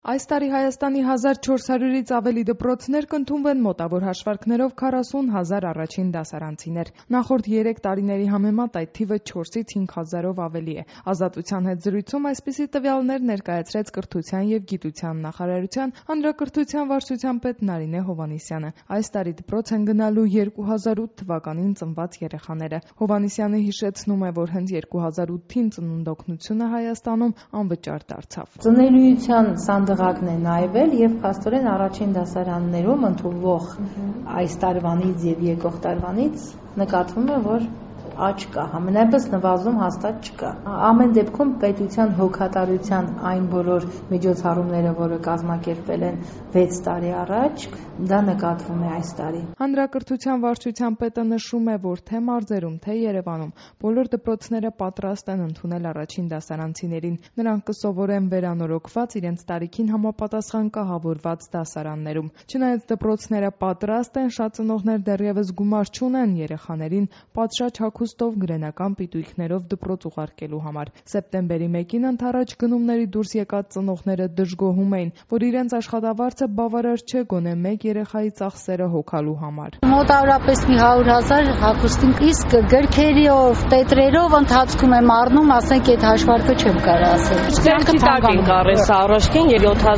Այս տարի Հայաստանի 1400-ից ավելի դպրոցներ կընդունվեն մոտավոր հաշվարկներով 40,000 առաջին դասարանցիներ։ Նախորդ 3 տարիների համեմատ այդ թիվը 4-ից 5,000-ով ավելի է։ Ազատության հետ զրույցում այսպիսի տվյալներ ներկայացրեց Կրթության և գիտության նախարարության հանրակրթության վարչության պետ Նարինե Հովհաննիսյանը։ Այս տարի դպրոց են գնալու 2008 թվականին ծնված երեխաները։ Հովհաննիսյանը հիշեցնում է, որ հենց 2008-ին ծննդօգնությունը Հայաստանում անվճար դարձավ։ Ծնելիության դղակն է նայվել եւ փաստորեն առաջին դասարաններում ընդունվող այս տարվանից եւ եկող տարվանից նկատվում է, որ աճ կա, համենայնպես նվազում հաստատ չկա։ Ամեն դեպքում պետության հոգատարության այն բոլոր միջոցառումները, որը կազմակերպվել են 6 տարի առաջ, դա նկատվում է այս տարի։ Հանրակրթության վարչության պետը նշում է, որ թե մարզերում, թե Երևանում բոլոր դպրոցները պատրաստ են ընդունել առաջին դասարանցիներին։ Նրանք կսովորեն վերանորոգված իրենց տարիքին համապատասխան կահավորված դասարաններում։ Չնայած դպրոցները պատրաստ են, շատ ծնողներ դեռևս գումար չունեն երեխաներին պատշաճ հագուստով գրենական պիտույքներով դպրոց ուղարկելու համար։ Սեպտեմբերի 1-ին ընդառաջ գնումների դուրս եկած ծնողները դժգոհում էին, որ իրենց աշխատավարձը բավարար չէ գոնե մեկ երեխայի ծախսերը հոգալու համար։ Մոտավորապես 100,000 հագուստին, իսկ գրքերով, տետրերով ընթացքում եմ առնում, ասենք այդ հաշվարկը չեմ կարող ասել։ Սրանք տակ են կարես առաջին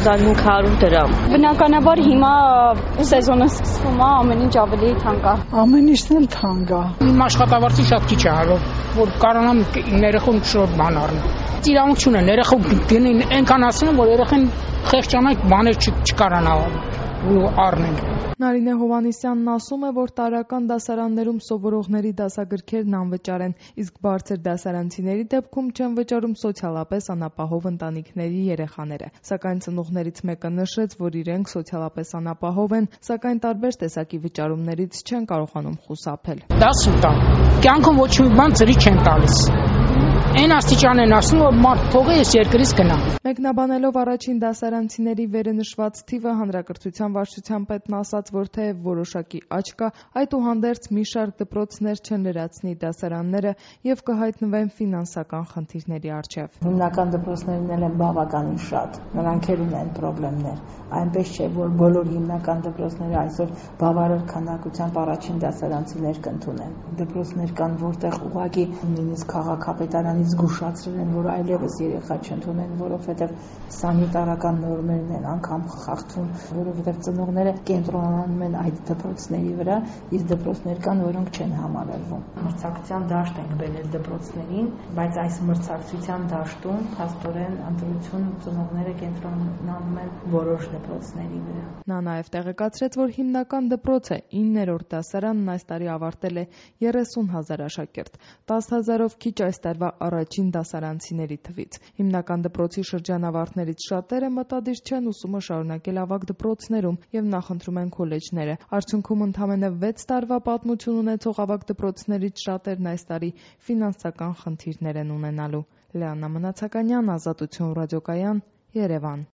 7500 դրամ։ Բնականաբար հիմա սեզոնը սկսվում է, ամեն ինչ ավելի թանկ է։ Ամեն ինչն էլ թանկ է։ Իմ աշխատավարձի շատ քիչ է հարով, որ կարողանամ ներեխուն շուտ բան առնել։ Իրավունք չունեն, ներեխուն գնին այնքան ասում, որ երեխան խեղճանակ բաներ չկարանա ու առնել։ Նարինե Հովհաննիսյանն ասում է, որ տարրական դասարաններում սովորողների դասագրքերն անվճար են, իսկ բարձր դասարանցիների դեպքում չեն վճարում սոցիալապես անապահով ընտանիքների երեխաները։ Սակայն ծնողներից մեկը նշեց, որ իրենք սոցիալապես անապահով են, սակայն տարբեր տեսակի վճարումներից չեն կարողանում խուսափել։ 10 տան, կյանքում ոչ մի բան ծրի չեն տալիս։ Այն աստիճան են ասում, որ մարդ թողի ես երկրից գնա։ Մեկնաբանելով առաջին դասարանցիների վերնշված թիվը, հանրակրթության վարչության պետն ասաց, որ թեև որոշակի աճ կա, այդուհանդերձ մի շարք դպրոցներ չլրացնի դասարանները եւ կհայտնվեն ֆինանսական խնդիրների առջեւ։ Հիմնական դպրոցներն էլ են բավականին շատ, նրանք էլ ունեն խնդիրներ։ Այնպես չէ, որ բոլոր հիմնական դպրոցները այսօր բավարար քանակությամբ առաջին դասարանցիներ կընդունեն։ Դպրոցներ կան, որտեղ ուղղակի նույնիսկ քաղաքապետարանից զգուշացրել են, որ այլևս երեխա չընդունեն, որովհետև սանիտարական նորմերն են անգամ խախտվում, որովհետև ծնողները կենտրոնանում են այդ դպրոցների վրա, իսկ դպրոցներ կան, որոնք չեն համալրվում։ Մրցակցության դաշտ ենք բերել դպրոցներին, բայց այս մրցակցության դաշտում փաստորեն ընտրություն ծնողները կենտրոնանում են որոշ դպրոցների վրա։ Նա նաև տեղեկացրեց, որ հիմնական դպրոցը 9-րդ դասարանն այս տարի ավարտել է 30,000 աշակերտ, 10,000-ով քիչ այս տարվա առաջին դասարանցիների թվից։ Հիմնական դպրոցի շրջանավարտներից շատերը մտադիր չեն ուսումը շարունակել ավագ դպրոցներում եւ նախընտրում են քոլեջները։ Արդյունքում ընդամենը 6 տարվա պատմություն ունեցող ավագ դպրոցներից շատերն այս տարի ֆինանսական խնդիրներ են ունենալու։ Լեանա Մնացականյան, Ազատություն ռադիոկայան, Երևան։